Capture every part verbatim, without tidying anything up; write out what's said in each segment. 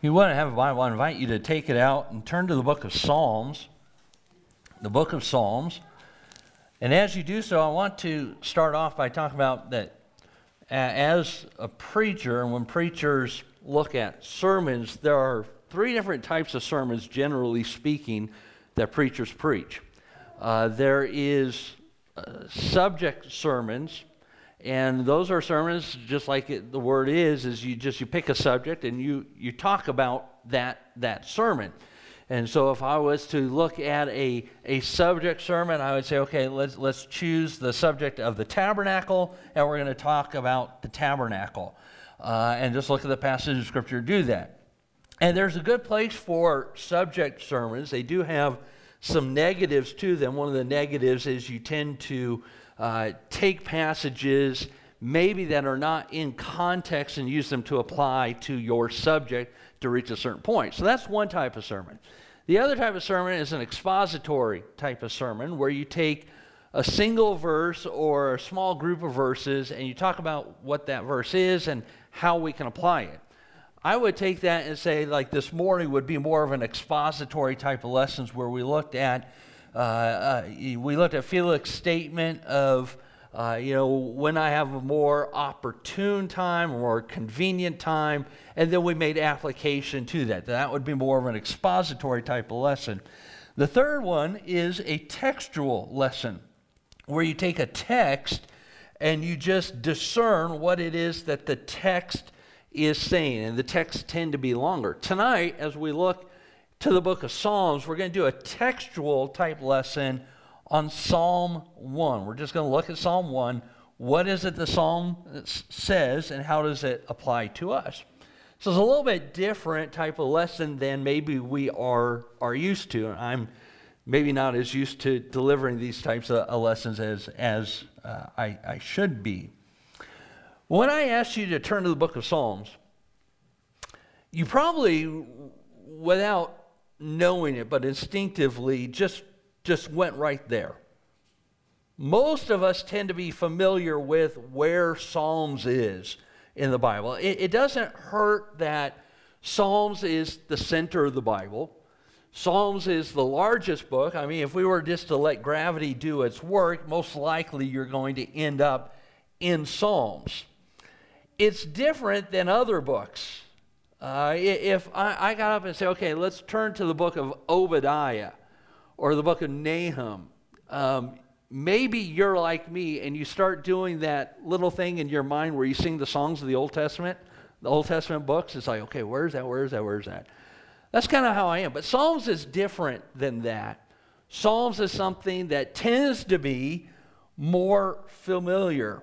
you want to have a Bible, I invite you to take it out and turn to the book of Psalms. The book of Psalms. And as you do so, I want to start off by talking about that as a preacher, and when preachers look at sermons, there are three different types of sermons, generally speaking, that preachers preach. Uh, there is uh, subject sermons, and those are sermons, just like it, the word is, is you just you pick a subject and you you talk about that that sermon. And so if I was to look at a, a subject sermon, I would say, okay, let's let's choose the subject of the tabernacle, and we're going to talk about the tabernacle. Uh, and just look at the passage of Scripture to do that. And there's a good place for subject sermons. They do have some negatives to them. One of the negatives is you tend to uh, take passages maybe that are not in context and use them to apply to your subject to reach a certain point. So that's one type of sermon. The other type of sermon is an expository type of sermon where you take a single verse or a small group of verses and you talk about what that verse is and how we can apply it. I would take that and say, like this morning would be more of an expository type of lessons where we looked at uh, uh, we looked at Felix's statement of Uh, you know, when I have a more opportune time, a more convenient time, and then we made application to that. That would be more of an expository type of lesson. The third one is a textual lesson, where you take a text and you just discern what it is that the text is saying, and the texts tend to be longer. Tonight, as we look to the book of Psalms, we're going to do a textual type lesson on Psalm one. We're just going to look at Psalm one. What is it the Psalm says, and how does it apply to us? So it's a little bit different type of lesson than maybe we are, are used to. I'm maybe not as used to delivering these types of lessons as, as uh, I, I should be. When I asked you to turn to the book of Psalms, you probably, without knowing it, but instinctively, just just went right there. Most of us tend to be familiar with where Psalms is in the Bible. It, it doesn't hurt that Psalms is the center of the Bible. Psalms is the largest book. I mean, if we were just to let gravity do its work, most likely you're going to end up in Psalms. It's different than other books. Uh, if I, I got up and say, okay, let's turn to the book of Obadiah, or the book of Nahum, um, maybe you're like me and you start doing that little thing in your mind where you sing the songs of the Old Testament, the Old Testament books. It's like, okay, where's that, where's that, where's that? That's kind of how I am. But Psalms is different than that. Psalms is something that tends to be more familiar.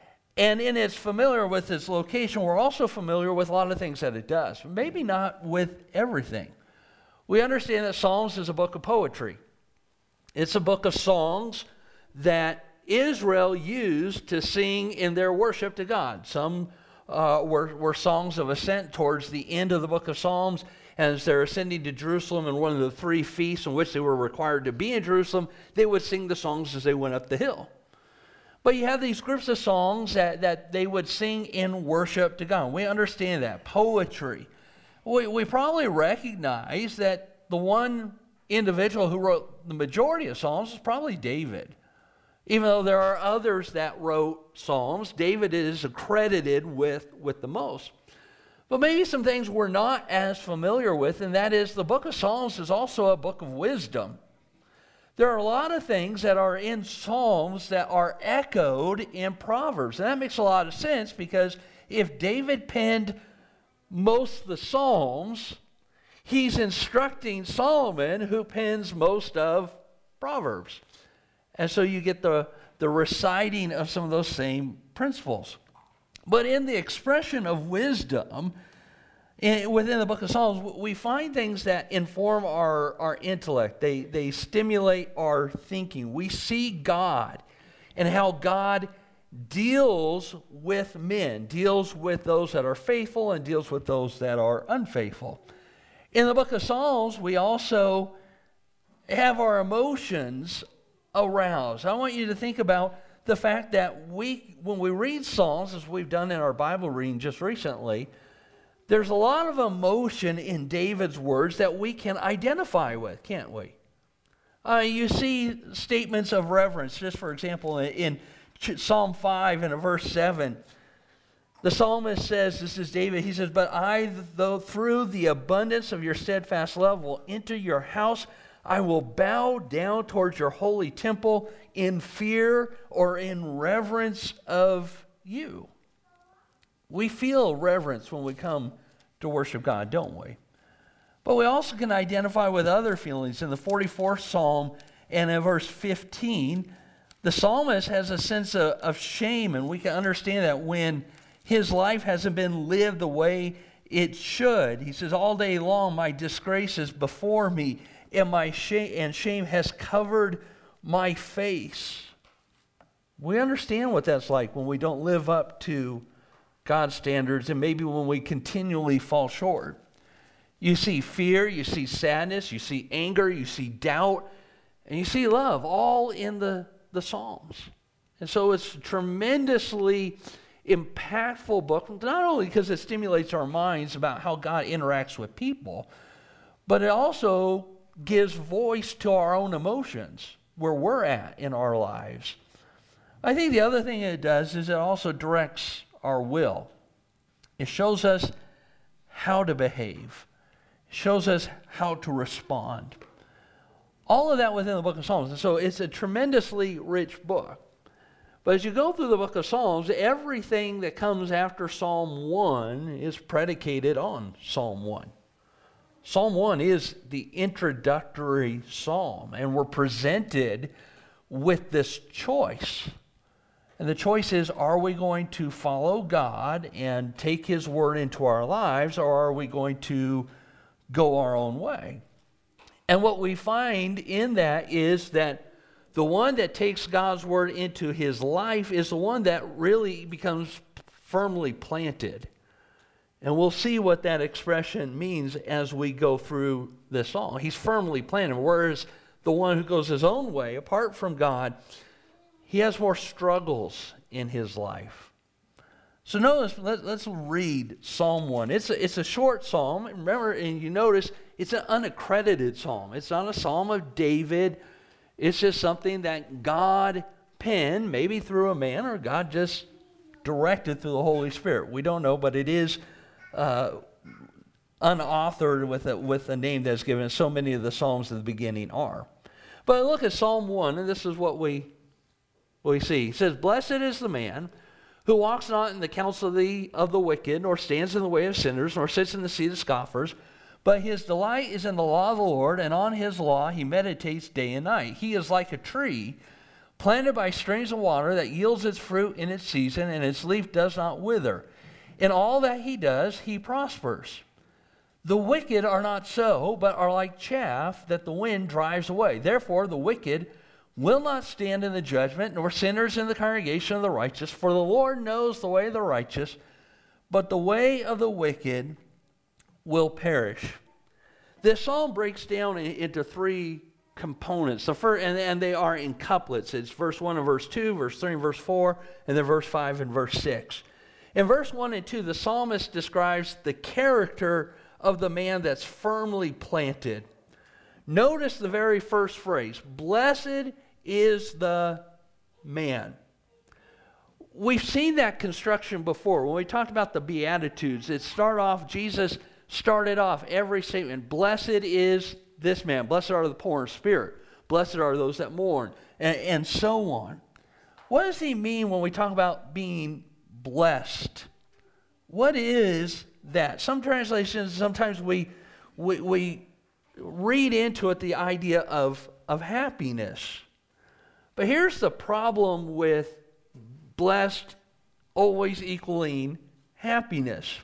And in its familiar with its location, we're also familiar with a lot of things that it does. Maybe not with everything. We understand that Psalms is a book of poetry. It's a book of songs that Israel used to sing in their worship to God. Some uh, were, were songs of ascent towards the end of the book of Psalms. As they're ascending to Jerusalem in one of the three feasts in which they were required to be in Jerusalem, they would sing the songs as they went up the hill. But you have these groups of songs that, that they would sing in worship to God. We understand that. Poetry. We, we probably recognize that the one individual who wrote the majority of Psalms is probably David. Even though there are others that wrote Psalms, David is accredited with, with the most. But maybe some things we're not as familiar with, and that is the book of Psalms is also a book of wisdom. There are a lot of things that are in Psalms that are echoed in Proverbs. And that makes a lot of sense because if David penned most of the Psalms, he's instructing Solomon, who pens most of Proverbs. And so you get the, the reciting of some of those same principles. But in the expression of wisdom, in, within the book of Psalms, we find things that inform our, our intellect. They, they stimulate our thinking. We see God and how God deals with men, deals with those that are faithful and deals with those that are unfaithful. In the book of Psalms, we also have our emotions aroused. I want you to think about the fact that we, when we read Psalms, as we've done in our Bible reading just recently, there's a lot of emotion in David's words that we can identify with, can't we? Uh, you see statements of reverence, just for example, in Psalm five and verse seven. The psalmist says, this is David, he says, "But I, though through the abundance of your steadfast love, will enter your house. I will bow down towards your holy temple in fear or in reverence of you." We feel reverence when we come to worship God, don't we? But we also can identify with other feelings. In the forty-fourth Psalm and in verse fifteen, the psalmist has a sense of, of shame, and we can understand that when his life hasn't been lived the way it should. He says, "All day long my disgrace is before me, and my shame and shame has covered my face." We understand what that's like when we don't live up to God's standards, and maybe when we continually fall short. You see fear, you see sadness, you see anger, you see doubt, and you see love, all in the, the Psalms. And so it's a tremendously impactful book, not only because it stimulates our minds about how God interacts with people, but it also gives voice to our own emotions, where we're at in our lives. I think the other thing it does is it also directs our will. It shows us how to behave. It shows us how to respond. All of that within the book of Psalms. And so it's a tremendously rich book. But as you go through the book of Psalms, everything that comes after Psalm one is predicated on Psalm one. Psalm one is the introductory psalm, and we're presented with this choice. And the choice is, are we going to follow God and take His word into our lives, or are we going to go our own way? And what we find in that is that the one that takes God's word into his life is the one that really becomes firmly planted. And we'll see what that expression means as we go through this psalm. He's firmly planted, whereas the one who goes his own way, apart from God, he has more struggles in his life. So notice, let, let's read Psalm one. It's a, it's a short psalm. Remember, and you notice, it's an unaccredited psalm. It's not a psalm of David. It's just something that God penned, maybe through a man, or God just directed through the Holy Spirit. We don't know, but it is uh, unauthored with a, with a name that's given. So many of the psalms at the beginning are. But look at Psalm one, and this is what we, what we see. It says, "Blessed is the man who walks not in the counsel of the, of the wicked, nor stands in the way of sinners, nor sits in the seat of scoffers, but his delight is in the law of the Lord, and on his law he meditates day and night. He is like a tree planted by streams of water that yields its fruit in its season, and its leaf does not wither. In all that he does, he prospers. The wicked are not so, but are like chaff that the wind drives away. Therefore the wicked will not stand in the judgment, nor sinners in the congregation of the righteous. For the Lord knows the way of the righteous, but the way of the wicked will perish." This psalm breaks down into three components. The first, and, and they are in couplets. It's verse one and verse two, verse three and verse four, and then verse five and verse six. In verse one and two, the psalmist describes the character of the man that's firmly planted. Notice the very first phrase, "Blessed is the man." We've seen that construction before. When we talked about the Beatitudes, it started off, Jesus started off every statement, "Blessed is this man. Blessed are the poor in spirit. Blessed are those that mourn," and, and so on. What does he mean when we talk about being blessed? What is that? Some translations, sometimes we, we, we read into it the idea of, of happiness. But here's the problem with blessed always equaling happiness.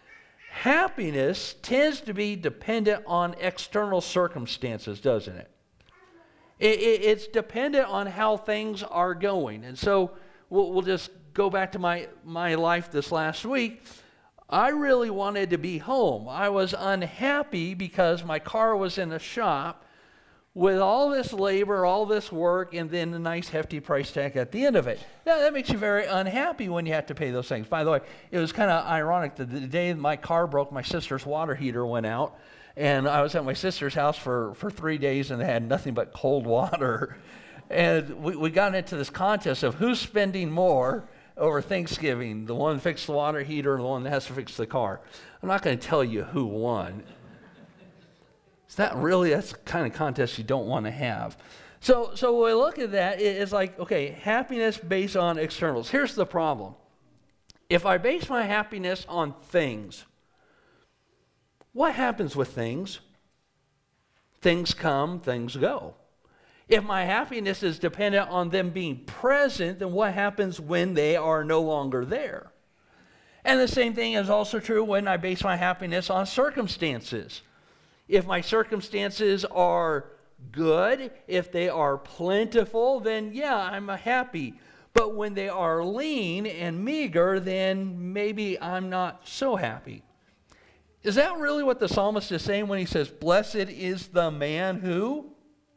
Happiness tends to be dependent on external circumstances, doesn't it? it, it it's dependent on how things are going. And so we'll, we'll just go back to my, my life this last week. I really wanted to be home. I was unhappy because my car was in the shop with all this labor, all this work, and then a nice hefty price tag at the end of it. Now, that makes you very unhappy when you have to pay those things. By the way, it was kind of ironic that the day my car broke, my sister's water heater went out, and I was at my sister's house for, for three days, and they had nothing but cold water. And we, we got into this contest of who's spending more over Thanksgiving, the one that fixed the water heater or the one that has to fix the car. I'm not going to tell you who won. It's not really, that's the kind of contest you don't want to have. So, so when we look at that, it's like, okay, happiness based on externals. Here's the problem. If I base my happiness on things, what happens with things? Things come, things go. If my happiness is dependent on them being present, then what happens when they are no longer there? And the same thing is also true when I base my happiness on circumstances. If my circumstances are good, if they are plentiful, then yeah, I'm happy. But when they are lean and meager, then maybe I'm not so happy. Is that really what the psalmist is saying when he says, blessed is the man who?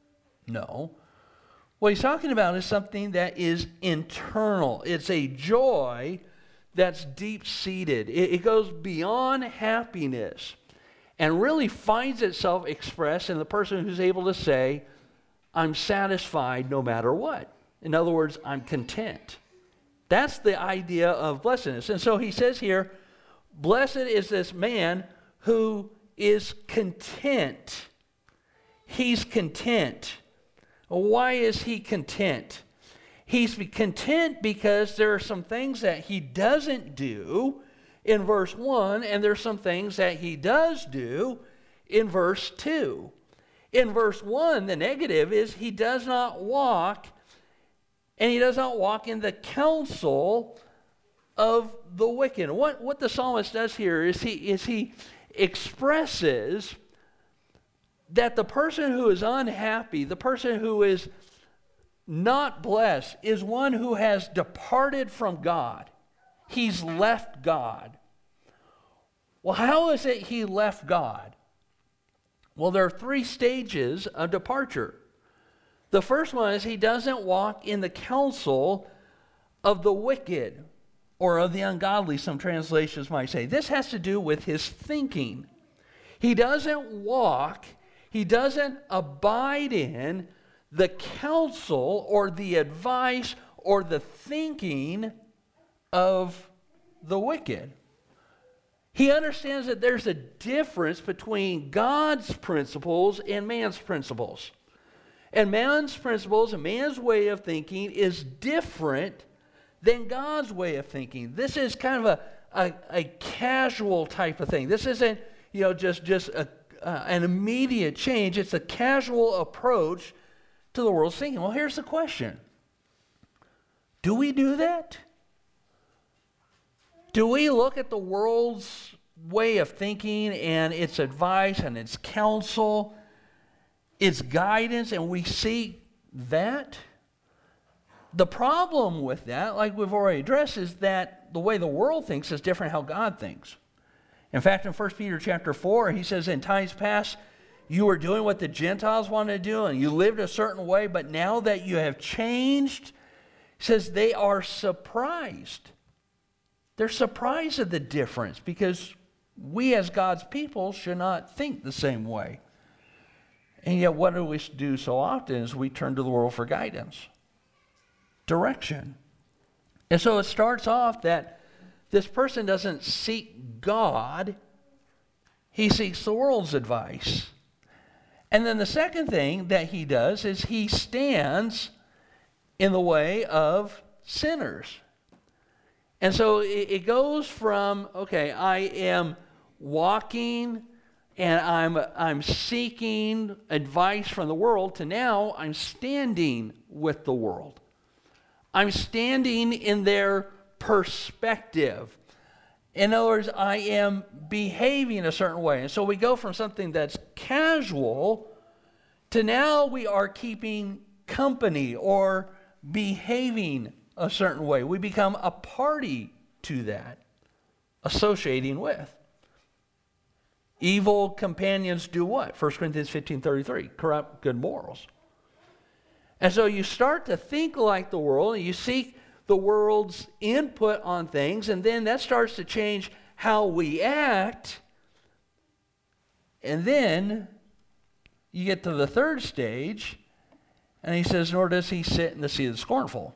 No. What he's talking about is something that is internal. It's a joy that's deep-seated. It, it goes beyond happiness and really finds itself expressed in the person who's able to say, I'm satisfied no matter what. In other words, I'm content. That's the idea of blessedness. And so he says here, blessed is this man who is content. He's content. Why is he content? He's content because there are some things that he doesn't do in verse one, and there's some things that he does do in verse two. In verse one, the negative is he does not walk, and he does not walk in the counsel of the wicked. What, what the psalmist does here is he, is he expresses that the person who is unhappy, the person who is not blessed, is one who has departed from God. He's left God. Well, how is it he left God? Well, there are three stages of departure. The first one is he doesn't walk in the counsel of the wicked or of the ungodly, some translations might say. This has to do with his thinking. He doesn't walk, he doesn't abide in the counsel or the advice or the thinking of the wicked. He understands that there's a difference between God's principles and man's principles. And man's principles and man's way of thinking is different than God's way of thinking. This is kind of a, a, a casual type of thing. This isn't, you know, just, just a, uh, an immediate change. It's a casual approach to the world's thinking. Well, here's the question. Do we do that? Do we look at the world's way of thinking and its advice and its counsel, its guidance, and we seek that? The problem with that, like we've already addressed, is that the way the world thinks is different how God thinks. In fact, in First Peter chapter four, he says, in times past, you were doing what the Gentiles wanted to do, and you lived a certain way, but now that you have changed, he says they are surprised. They're surprised at the difference because we as God's people should not think the same way. And yet what do we do so often is we turn to the world for guidance, direction. And so it starts off that this person doesn't seek God, he seeks the world's advice. And then the second thing that he does is he stands in the way of sinners. And so it, it goes from, okay, I am walking and I'm, I'm seeking advice from the world, to now I'm standing with the world. I'm standing in their perspective. In other words, I am behaving a certain way. And so we go from something that's casual to now we are keeping company or behaving a certain way. We become a party to that, associating with. Evil companions do what? First Corinthians fifteen thirty-three, corrupt good morals. And so you start to think like the world, and you seek the world's input on things, and then that starts to change how we act. And then you get to the third stage, and he says, nor does he sit in the seat of the scornful,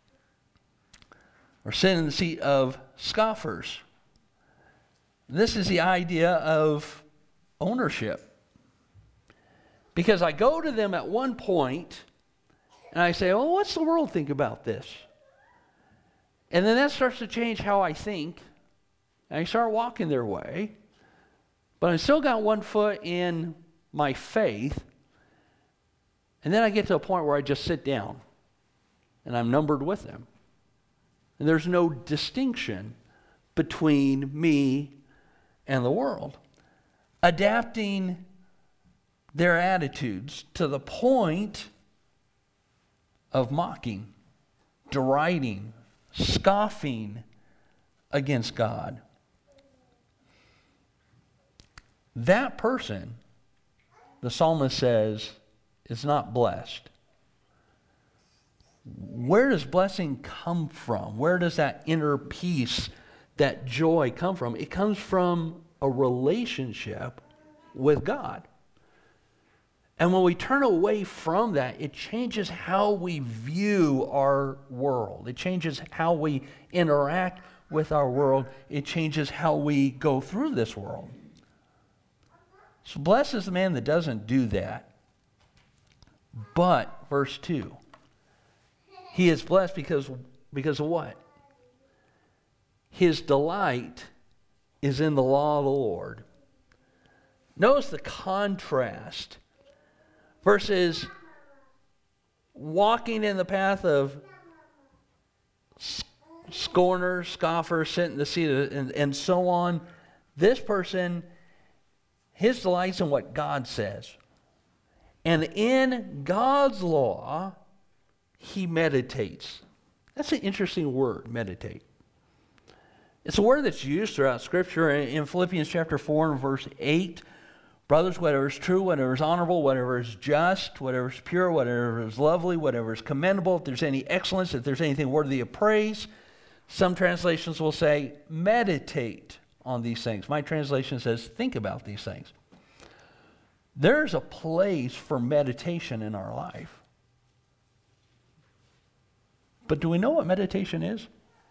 or sit in the seat of scoffers. This is the idea of ownership. Because I go to them at one point, and I say, oh, what's the world think about this? And then that starts to change how I think, and I start walking their way, but I've still got one foot in my faith, and then I get to a point where I just sit down, and I'm numbered with them. And there's no distinction between me and the world. Adapting their attitudes to the point of mocking, deriding, scoffing against God. That person, the psalmist says, is not blessed. Where does blessing come from? Where does that inner peace, that joy come from? It comes from a relationship with God. And when we turn away from that, it changes how we view our world. It changes how we interact with our world. It changes how we go through this world. So blessed is the man that doesn't do that. But, verse two, he is blessed because, because of what? His delight is in the law of the Lord. Notice the contrast versus walking in the path of scorners, scoffers, sitting in the seat of, and, and so on. This person, his delight's in what God says. And in God's law, he meditates. That's an interesting word, meditate. It's a word that's used throughout Scripture. In Philippians chapter four and verse eight, brothers, whatever is true, whatever is honorable, whatever is just, whatever is pure, whatever is lovely, whatever is commendable, if there's any excellence, if there's anything worthy of praise, some translations will say, meditate on these things. My translation says, think about these things. There's a place for meditation in our life. But do we know what meditation is?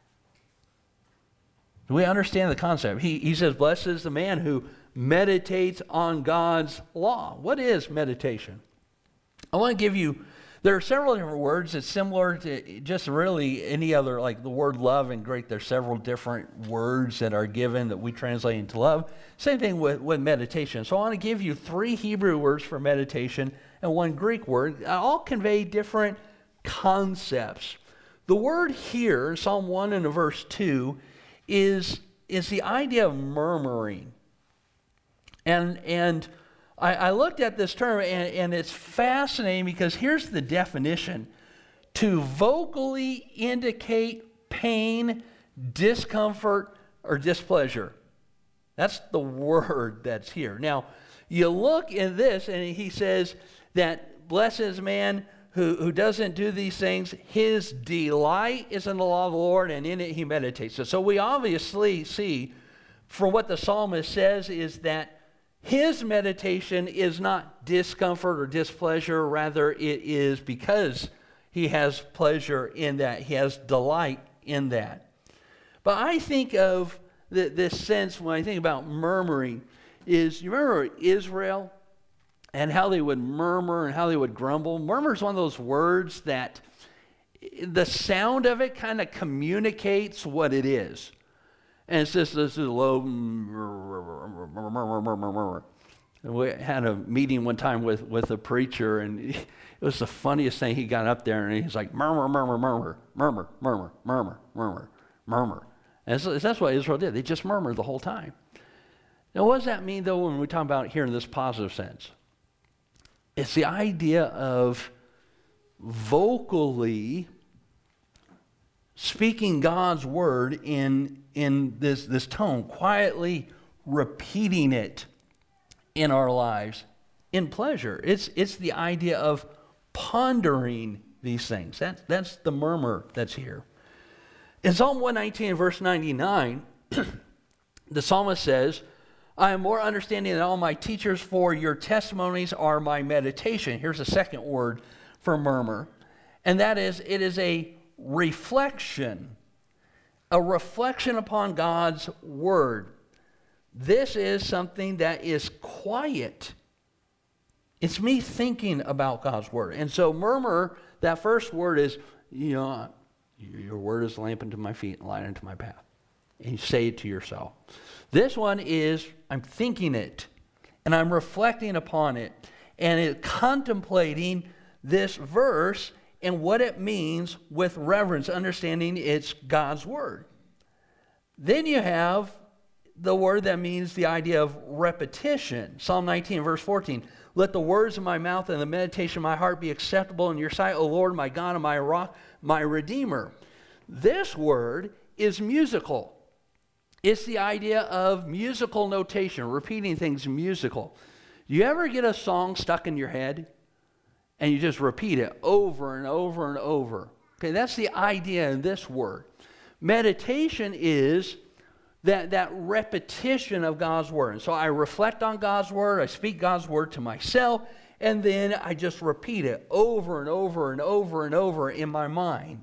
Do we understand the concept? He, he says, blessed is the man who meditates on God's law. What is meditation? I want to give you, there are several different words. It's similar to just really any other, like the word love in Greek. There's several different words that are given that we translate into love. Same thing with, with meditation. So I want to give you three Hebrew words for meditation and one Greek word. All convey different concepts. The word here, Psalm one and verse two, is, is the idea of murmuring. And, and I, I looked at this term, and, and it's fascinating because here's the definition. To vocally indicate pain, discomfort, or displeasure. That's the word that's here. Now, you look in this, and he says that blessed is man who, who doesn't do these things. His delight is in the law of the Lord, and in it he meditates. So, so we obviously see from what the psalmist says is that his meditation is not discomfort or displeasure. Rather, it is because he has pleasure in that. He has delight in that. But I think of the, this sense when I think about murmuring is, you remember Israel and how they would murmur and how they would grumble? Murmur is one of those words that the sound of it kind of communicates what it is. And it's just this low. We had a meeting one time with, with a preacher, and it was the funniest thing. He got up there, and he's like, murmur, murmur, murmur, murmur, murmur, murmur, murmur, murmur. And so that's what Israel did. They just murmured the whole time. Now, what does that mean, though, when we talk about here in this positive sense? It's the idea of vocally speaking God's word in, in this, this tone, quietly repeating it in our lives in pleasure. It's, it's the idea of pondering these things. That, that's the murmur that's here. In Psalm one nineteen, verse ninety-nine, the psalmist says, I am more understanding than all my teachers, for your testimonies are my meditation. Here's a second word for murmur, and that is, it is a reflection, a reflection upon God's word. This is something that is quiet. It's me thinking about God's word. And so murmur, that first word is, you know, your word is a lamp unto my feet and light unto my path. And you say it to yourself. This one is, I'm thinking it, and I'm reflecting upon it, and it, contemplating this verse and what it means with reverence, understanding it's God's word. Then you have the word that means the idea of repetition. Psalm nineteen, verse fourteen. Let the words of my mouth and the meditation of my heart be acceptable in your sight, O Lord, my God and my rock, my Redeemer. This word is musical. It's the idea of musical notation, repeating things musical. You ever get a song stuck in your head and you just repeat it over and over and over? Okay, that's the idea in this word. Meditation is that, that repetition of God's word. And so I reflect on God's word, I speak God's word to myself, and then I just repeat it over and over and over and over in my mind.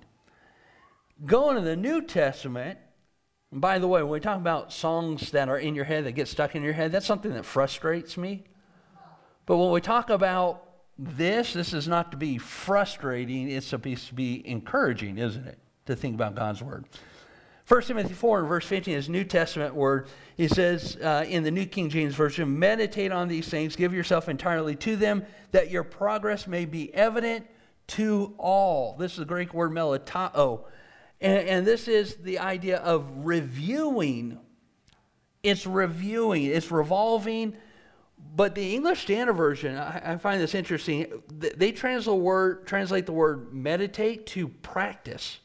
Going to the New Testament, and by the way, when we talk about songs that are in your head, that get stuck in your head, that's something that frustrates me. But when we talk about this, this is not to be frustrating, it's supposed to be encouraging, isn't it? To think about God's word. First Timothy four and verse fifteen is New Testament word. It says uh, in the New King James Version, meditate on these things, give yourself entirely to them, that your progress may be evident to all. This is the Greek word melatao. And, and this is the idea of reviewing. It's reviewing, it's revolving. But the English Standard Version, I, I find this interesting. They translate the word, translate the word meditate to practice.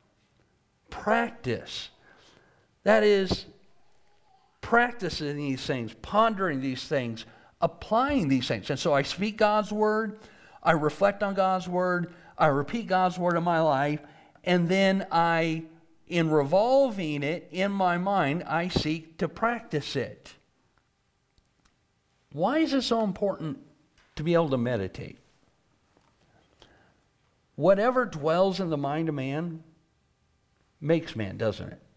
Practice. That is, practicing these things, pondering these things, applying these things. And so I speak God's word, I reflect on God's word, I repeat God's word in my life, and then I, in revolving it in my mind, I seek to practice it. Why is it so important to be able to meditate? Whatever dwells in the mind of man makes man, doesn't it?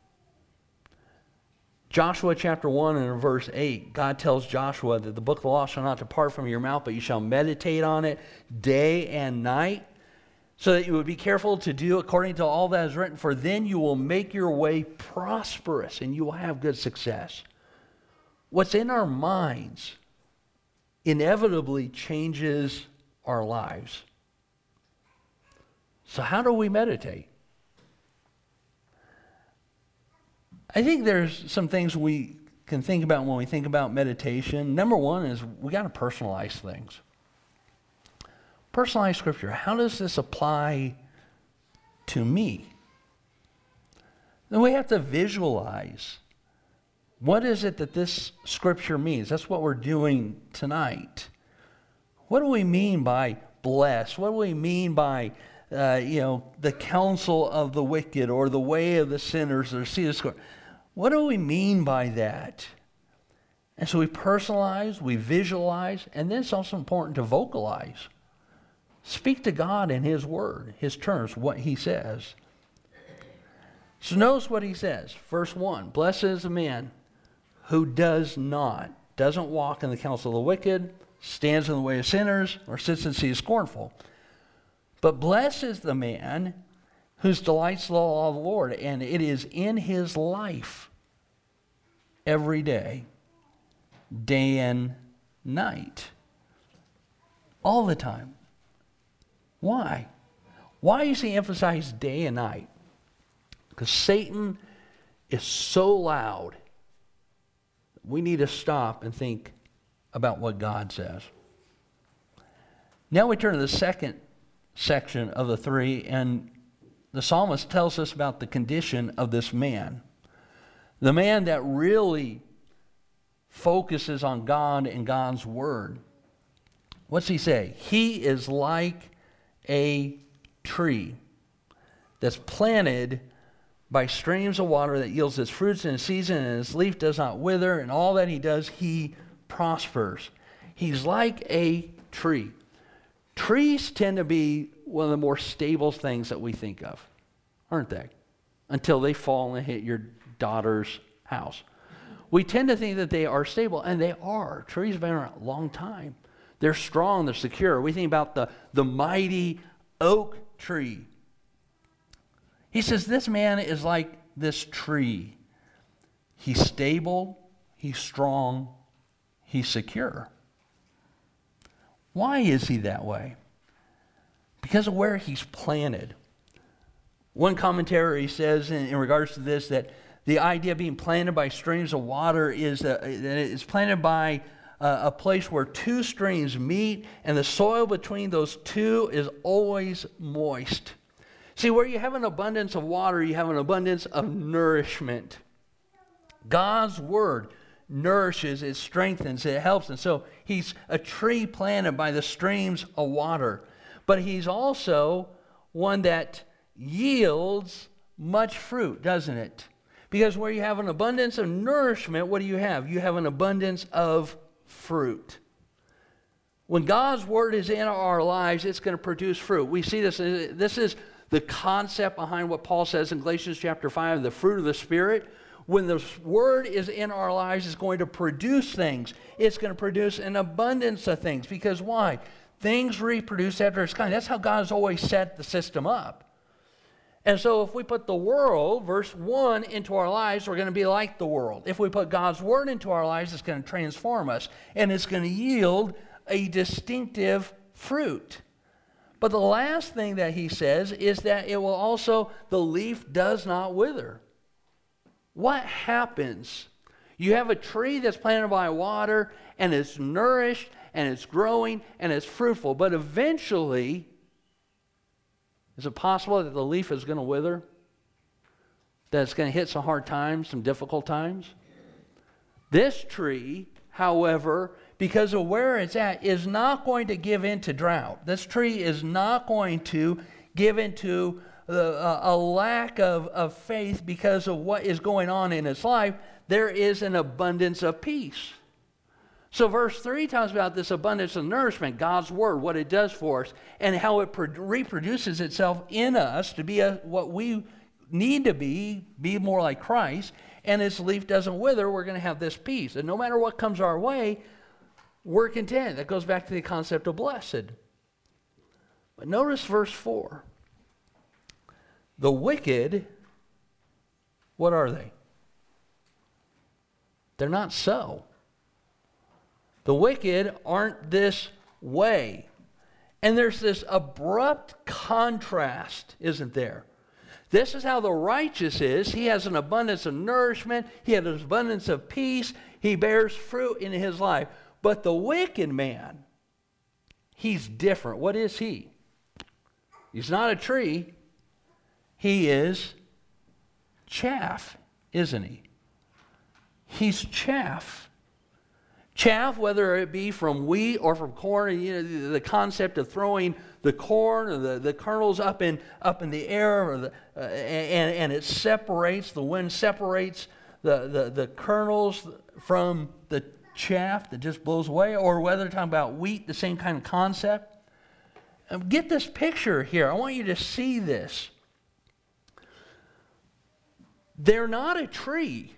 Joshua chapter one and verse eight, God tells Joshua that the book of the law shall not depart from your mouth, but you shall meditate on it day and night, so that you would be careful to do according to all that is written, for then you will make your way prosperous and you will have good success. What's in our minds inevitably changes our lives. So how do we meditate? I think there's some things we can think about when we think about meditation. Number one is we got to personalize things. Personalize Scripture. How does this apply to me? Then we have to visualize. What is it that this Scripture means? That's what we're doing tonight. What do we mean by blessed? What do we mean by uh, you know, the counsel of the wicked or the way of the sinners or see the score? What do we mean by that? And so we personalize, we visualize, and then it's also important to vocalize. Speak to God in His Word, His terms, what He says. So notice what He says. Verse one, blessed is the man who does not, doesn't walk in the counsel of the wicked, stands in the way of sinners, or sits and sees scornful. But blessed is the man whose delights the law of the Lord, and it is in his life every day, day and night, all the time. Why? Why does he emphasize day and night? Because Satan is so loud. We need to stop and think about what God says. Now we turn to the second section of the three, and the psalmist tells us about the condition of this man. The man that really focuses on God and God's word. What's he say? He is like a tree that's planted by streams of water that yields its fruits in its season, and its leaf does not wither, and all that he does, he prospers. He's like a tree. Trees tend to be one of the more stable things that we think of, aren't they? Until they fall and hit your daughter's house. We tend to think that they are stable, and they are. Trees have been around a long time. They're strong, they're secure. We think about the, the mighty oak tree. He says this man is like this tree. He's stable, he's strong, he's secure. Why is he that way? Because of where he's planted. One commentary says in, in regards to this that the idea of being planted by streams of water is that it's planted by uh, a place where two streams meet, and the soil between those two is always moist. See, where you have an abundance of water, you have an abundance of nourishment. God's word nourishes, it strengthens, it helps. And so he's a tree planted by the streams of water. But he's also one that yields much fruit, doesn't it? Because where you have an abundance of nourishment, what do you have? You have an abundance of fruit. When God's word is in our lives, it's going to produce fruit. We see this. This is the concept behind what Paul says in Galatians chapter five, the fruit of the Spirit. When the word is in our lives, it's going to produce things. It's going to produce an abundance of things. Because why? Things reproduce after its kind. That's how God has always set the system up. And so if we put the world, verse one, into our lives, we're going to be like the world. If we put God's word into our lives, it's going to transform us. And it's going to yield a distinctive fruit. But the last thing that he says is that it will also, the leaf does not wither. What happens? You have a tree that's planted by water, and it's nourished, and it's growing, and it's fruitful. But eventually, is it possible that the leaf is going to wither? That it's going to hit some hard times, some difficult times? This tree, however, because of where it's at, is not going to give in to drought. This tree is not going to give into the, uh, a lack of, of faith because of what is going on in its life. There is an abundance of peace. So verse three talks about this abundance of nourishment, God's word, what it does for us, and how it pro- reproduces itself in us to be a, what we need to be, be more like Christ, and its leaf doesn't wither. We're going to have this peace. And no matter what comes our way, we're content. That goes back to the concept of blessed. But notice verse four. The wicked, what are they? They're not so. The wicked aren't this way. And there's this abrupt contrast, isn't there? This is how the righteous is. He has an abundance of nourishment. He has an abundance of peace. He bears fruit in his life. But the wicked man, he's different. What is he? He's not a tree. He is chaff, isn't he? He's chaff. Chaff, whether it be from wheat or from corn, you know, the concept of throwing the corn or the, the kernels up in up in the air, or the, uh, and, and it separates, the wind separates the, the, the kernels from the chaff that just blows away, or whether we're talking about wheat, the same kind of concept. And get this picture here. I want you to see this. They're not a tree.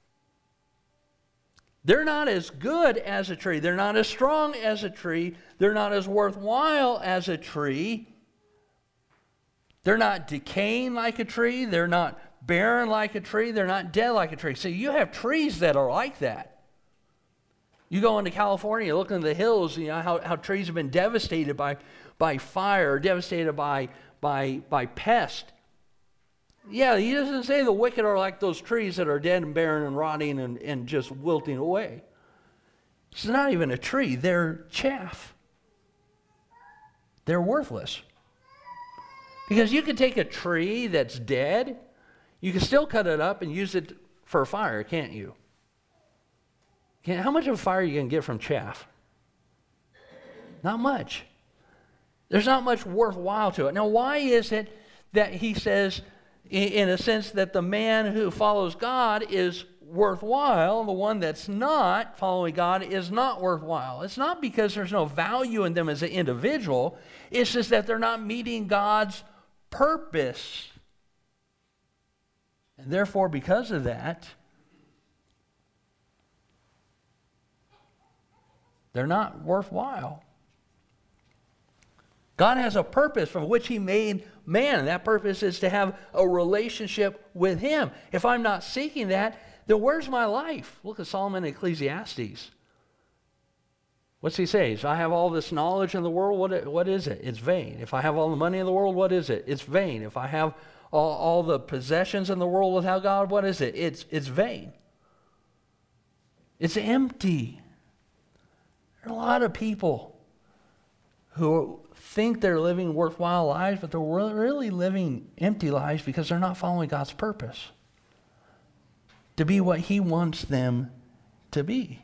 They're not as good as a tree. They're not as strong as a tree. They're not as worthwhile as a tree. They're not decaying like a tree. They're not barren like a tree. They're not dead like a tree. So you have trees that are like that. You go into California, look in the hills, you know, how, how trees have been devastated by, by fire, devastated by, by, by pest. Yeah, he doesn't say the wicked are like those trees that are dead and barren and rotting and, and just wilting away. It's not even a tree. They're chaff. They're worthless. Because you can take a tree that's dead, you can still cut it up and use it for a fire, can't you? Can, how much of a fire are you going to get from chaff? Not much. There's not much worthwhile to it. Now, why is it that he says, in, in a sense, that the man who follows God is worthwhile, the one that's not following God is not worthwhile? It's not because there's no value in them as an individual. It's just that they're not meeting God's purpose. And therefore, because of that, they're not worthwhile. God has a purpose for which he made man, and that purpose is to have a relationship with him. If I'm not seeking that, then where's my life? Look at Solomon in Ecclesiastes. What's he say? If I have all this knowledge in the world, what, what is it? It's vain. If I have all the money in the world, what is it? It's vain. If I have all, all the possessions in the world without God, what is it? It's, it's vain. It's empty. There are a lot of people who think they're living worthwhile lives, but they're really living empty lives because they're not following God's purpose to be what he wants them to be.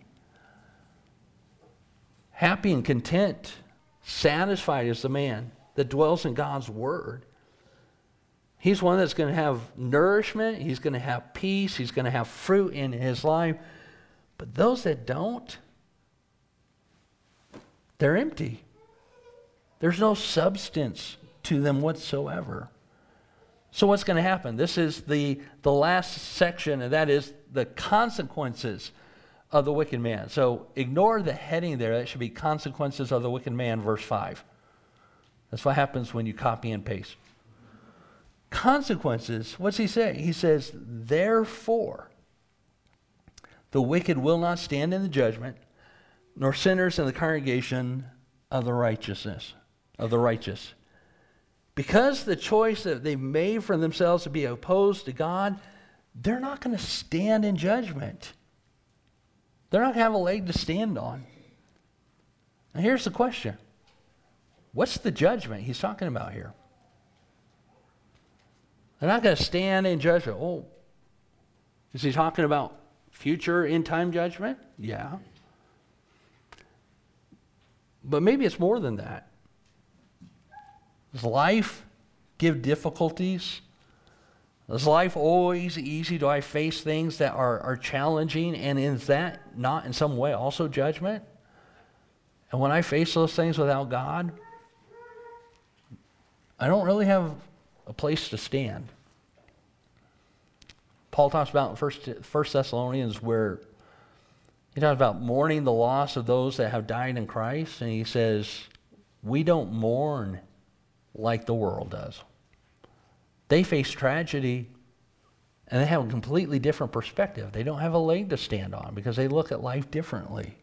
Happy and content, satisfied is the man that dwells in God's word. He's one that's going to have nourishment, he's going to have peace, he's going to have fruit in his life. But those that don't, they're empty. There's no substance to them whatsoever. So what's going to happen? This is the, the last section, and that is the consequences of the wicked man. So ignore the heading there. That should be consequences of the wicked man, verse five. That's what happens when you copy and paste. Consequences, what's he say? He says, therefore, the wicked will not stand in the judgment, nor sinners in the congregation of the righteousness. Of the righteous. Because the choice that they've made for themselves to be opposed to God, they're not going to stand in judgment. They're not going to have a leg to stand on. Now here's the question. What's the judgment he's talking about here? They're not going to stand in judgment. Oh, is he talking about future end-time judgment? Yeah. But maybe it's more than that. Does life give difficulties? Is life always easy? Do I face things that are, are challenging? And is that not in some way also judgment? And when I face those things without God, I don't really have a place to stand. Paul talks about in First, First Thessalonians where he talks about mourning the loss of those that have died in Christ. And he says, we don't mourn like the world does. They face tragedy and they have a completely different perspective. They don't have a leg to stand on because they look at life differently.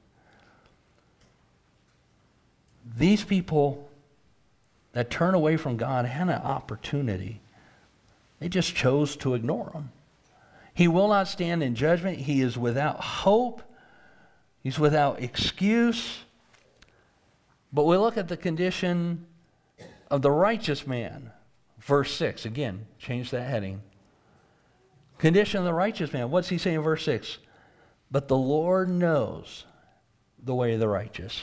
These people that turn away from God had an opportunity. They just chose to ignore him. He will not stand in judgment. He is without hope. He's without excuse. But we look at the condition of the righteous man. Verse six, again, change that heading. Condition of the righteous man. What's he saying in verse six? But the Lord knows the way of the righteous.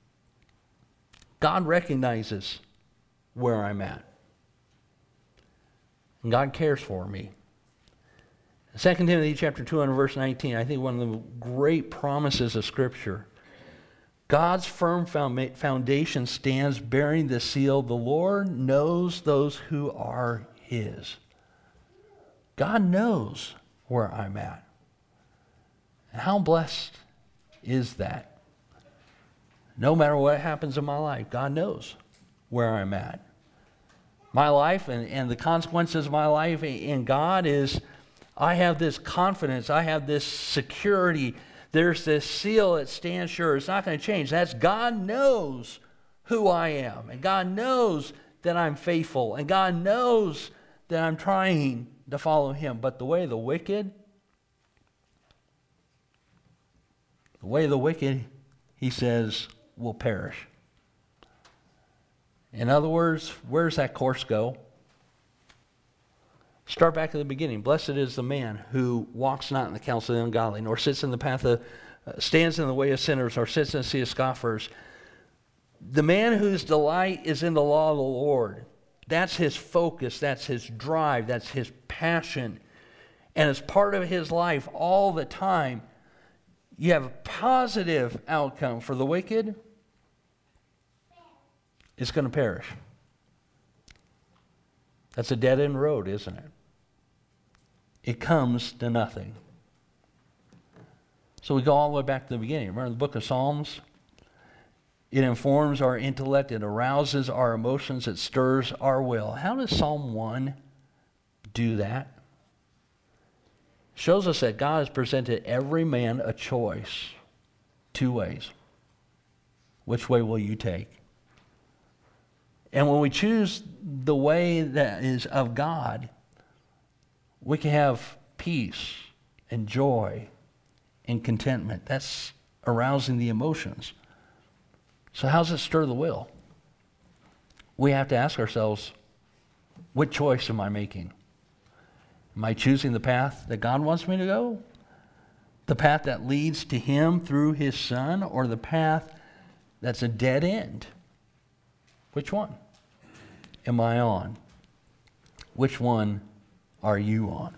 God recognizes where I'm at. And God cares for me. Second Timothy chapter two and verse nineteen, I think one of the great promises of Scripture. God's firm foundation stands bearing the seal. The Lord knows those who are his. God knows where I'm at. How blessed is that? No matter what happens in my life, God knows where I'm at. My life and, and the consequences of my life in God is I have this confidence. I have this security. There's this seal that stands sure. It's not going to change. That's God knows who I am. And God knows that I'm faithful. And God knows that I'm trying to follow him. But the way of the wicked, the way of the wicked, he says, will perish. In other words, where does that course go? Start back at the beginning. Blessed is the man who walks not in the counsel of the ungodly, nor sits in the path of, uh, stands in the way of sinners or sits in the seat of scoffers. The man whose delight is in the law of the Lord, that's his focus, that's his drive, that's his passion. And as part of his life all the time, you have a positive outcome. For the wicked, it's going to perish. That's a dead-end road, isn't it? It comes to nothing. So we go all the way back to the beginning. Remember the book of Psalms? It informs our intellect, it arouses our emotions, it stirs our will. How does Psalm one do that? Shows us that God has presented every man a choice, two ways. Which way will you take? And when we choose the way that is of God, we can have peace and joy and contentment. That's arousing the emotions. So how does it stir the will? We have to ask ourselves, what choice am I making? Am I choosing the path that God wants me to go? The path that leads to Him through His Son, or the path that's a dead end? Which one am I on? Which one are you on?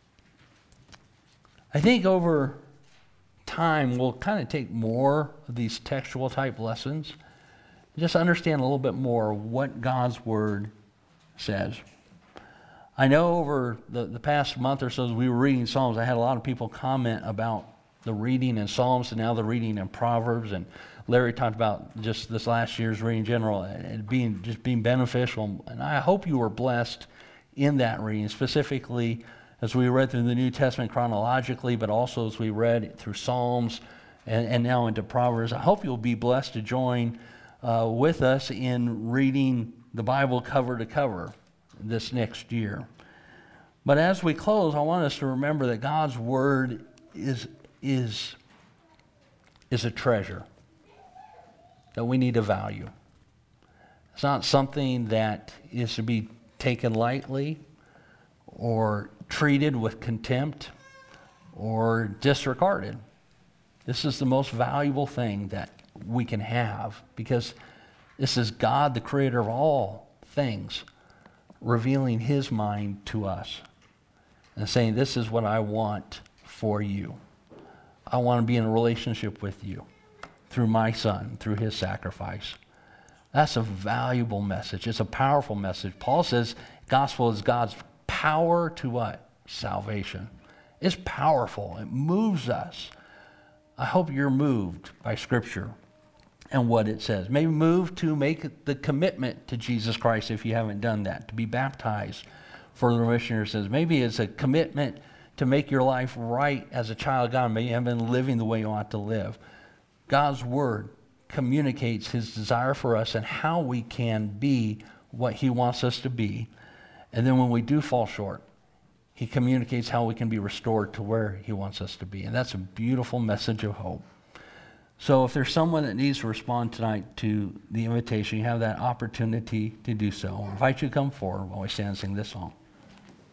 I think over time we'll kind of take more of these textual type lessons and just understand a little bit more what God's Word says. I know over the, the past month or so as we were reading Psalms, I had a lot of people comment about the reading in Psalms and now the reading in Proverbs, and Larry talked about just this last year's reading in general and being just being beneficial. And I hope you were blessed in that reading, specifically as we read through the New Testament chronologically, but also as we read through Psalms and, and now into Proverbs. I hope you'll be blessed to join uh, with us in reading the Bible cover to cover this next year. But as we close, I want us to remember that God's Word is, is, is a treasure that we need to value. It's not something that is to be taken lightly or treated with contempt or disregarded. This is the most valuable thing that we can have, because this is God, the creator of all things, revealing His mind to us and saying, this is what I want for you. I want to be in a relationship with you through my Son, through His sacrifice. That's a valuable message. It's a powerful message. Paul says gospel is God's power to what? Salvation. It's powerful. It moves us. I hope you're moved by Scripture and what it says. Maybe moved to make the commitment to Jesus Christ if you haven't done that, to be baptized for the remission of your sins. Maybe it's a commitment to make your life right as a child of God. Maybe you haven't been living the way you ought to live. God's Word communicates His desire for us and how we can be what He wants us to be. And then when we do fall short, He communicates how we can be restored to where He wants us to be. And that's a beautiful message of hope. So if there's someone that needs to respond tonight to the invitation, you have that opportunity to do so. I invite you to come forward while we stand and sing this song.